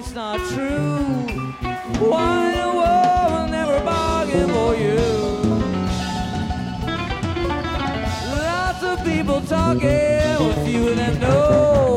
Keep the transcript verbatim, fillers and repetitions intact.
it's not true. Why the world will never bargain for you? Lots of people talking, but few of them know.